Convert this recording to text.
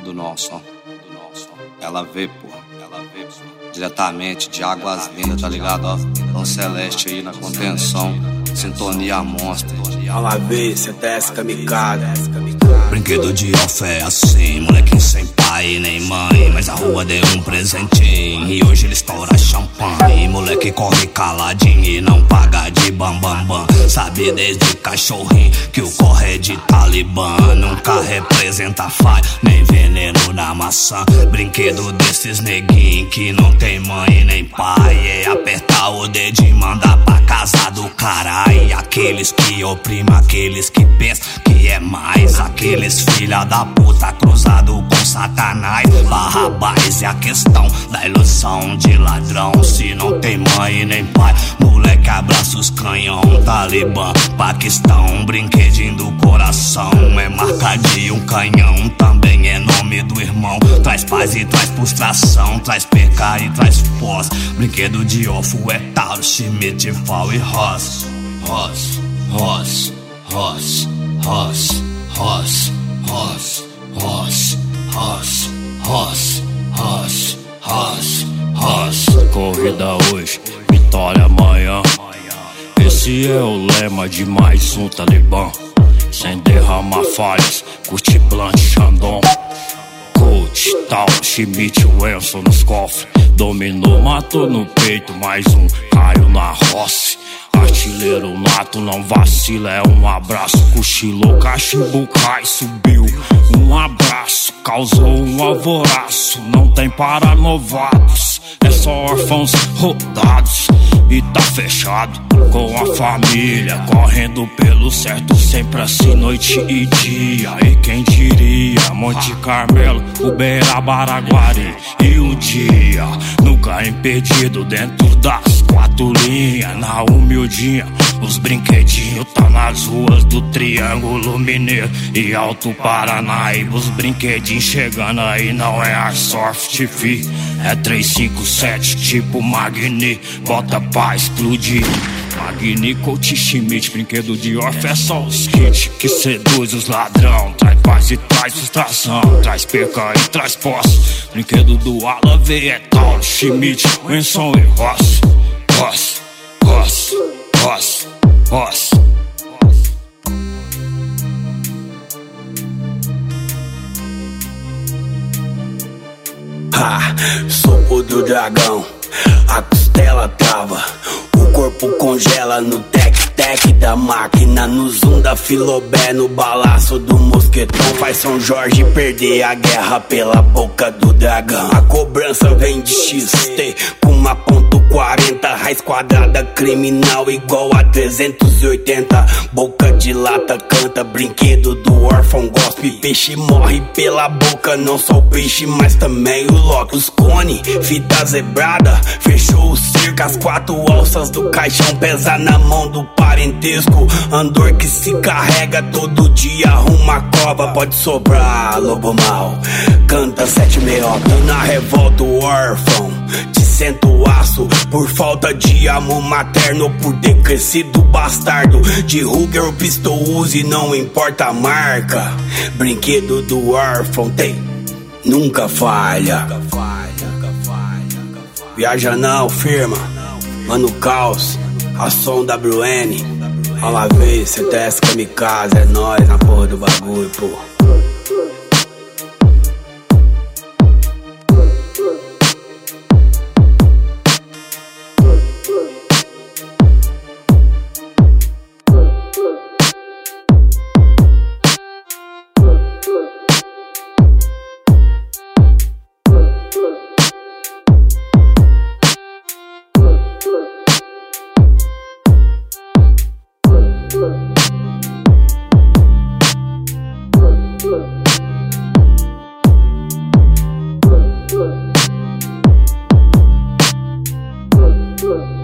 do nosso. Ela vê, pô. Diretamente de Águas Lindas, tá ligado, ó? Tão Celeste aí na contenção. Sintonia monstro. Ela vê, CTS Kamikaze. Brinquedo de off é assim, molequinho sem pai nem mãe, mas a rua deu um presentinho e hoje ele estoura champanhe. Moleque corre caladinho e não paga de bam. Sabe desde cachorrinho que o corre é de talibã. Nunca representa falha, nem veneno na maçã. Brinquedo desses neguinhos que não tem mãe nem pai, é apertar o dedo e mandar pra casa do caralho. Aqueles que oprimem, aqueles que pensam que é mais, aqueles filha da puta cruzado com Satanás. Barrabás é a questão da ilusão de ladrão. Se não tem mãe nem pai, moleque abraça os canhão. Talibã, Paquistão, brinquedinho do coração. É marca de um canhão, também é nome do irmão. Traz paz e traz frustração, traz perca e traz pós. Brinquedo de ofo é Tauro, Schmidt, Fal e Ross. Corrida hoje, vitória amanhã. Esse é o lema de mais um Talibã. Sem derramar falhas, curte blunt, Xandão. Coach, tal, Schmidt, Wilson nos cofres. Dominou, matou no peito, mais um, caiu na roça. Artilheiro nato, não vacila, é um abraço. Cochilou, cachimbo cai, subiu. Um abraço, causou um alvoroço. Não tem para novatos, é só órfãos rodados. E tá fechado com a família, correndo pelo certo, sempre assim noite e dia. E quem diria, Monte Carmelo, Uberaba-Araguari. E um dia, nunca impedido dentro das quatro linhas. Na humildinha, os brinquedinhos tá nas ruas do Triângulo Mineiro e Alto Paranaíba. Os brinquedinhos chegando aí, não é Airsoft, fi. É 357, tipo Magni, bota pra explodir. Magni, Coach, Schmidt, brinquedo de orf é só os kits que seduz os ladrão. Traz paz e traz frustração, traz perca e traz posse. Brinquedo do Ala V é Tauro, Schmidt, Wilson e Ross. Sopo do dragão, a costela trava, o corpo congela no tec-tec da máquina. No zoom da Filobé, no balaço do mosquetão. Faz São Jorge perder a guerra pela boca do dragão. A cobrança vem de XT com uma .40, raiz quadrada criminal igual a 380. Boca de lata canta, brinquedo do órfão gospe. Peixe morre pela boca, não só o peixe, mas também o Loki. Os cone, fita zebrada, fechou o cerco. As quatro alças do caixão pesa na mão do parentesco. Andor que se carrega todo dia, arruma a cova. Pode sobrar, lobo mal, canta 768. Na revolta o órfão te senta o aço por falta de amor materno, por decrescido bastardo. De Ruger ou pistol use, não importa a marca. Brinquedo do órfão tem, nunca falha. Viaja não, firma, mano caos, ação WN. Olha ver, CTS Kamikaze, é nóis na porra do bagulho, pô. Look.